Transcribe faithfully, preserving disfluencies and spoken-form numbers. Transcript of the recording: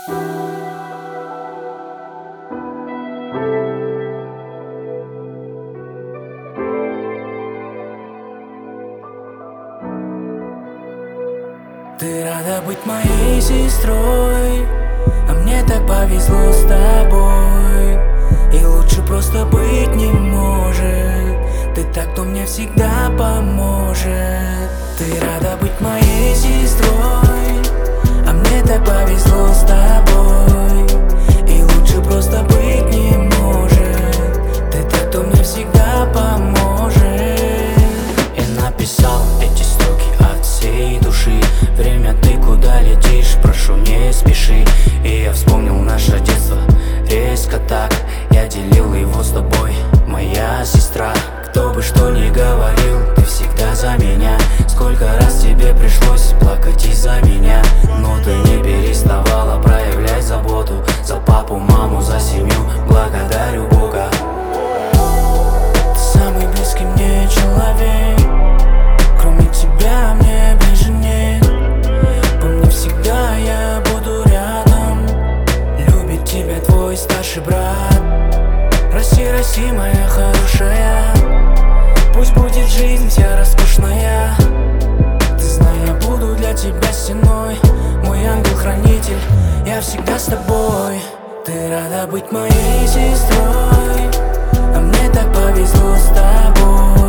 Ты рада быть моей сестрой, а мне так повезло с тобой. И лучше просто быть не может. Ты так, кто мне всегда поможет. Ты рада быть моей сестрой, а мне так повезло с тобой. И лучше просто быть не может. Ты так, кто мне всегда поможет. Я написал эти строки от всей души. Время, ты куда летишь, прошу, не спеши. И я вспомнил наше детство резко так. Я делил его с тобой, моя сестра. Кто бы что ни говорил, ты всегда за меня. Сколько раз тебе пришлось плакать из-за меня, но ты не переставала проявлять заботу. За папу, маму, за семью благодарю Бога. Ты самый близкий мне человек. Кроме тебя мне ближе нет. Помни, всегда я буду рядом. Любит тебя твой старший брат. Россия, Россия моя хорошая, пусть будет жизнь вся роскошная. Ты знай, я буду для тебя стеной. Мой ангел-хранитель, я всегда с тобой. Ты рада быть моей сестрой, а мне так повезло с тобой.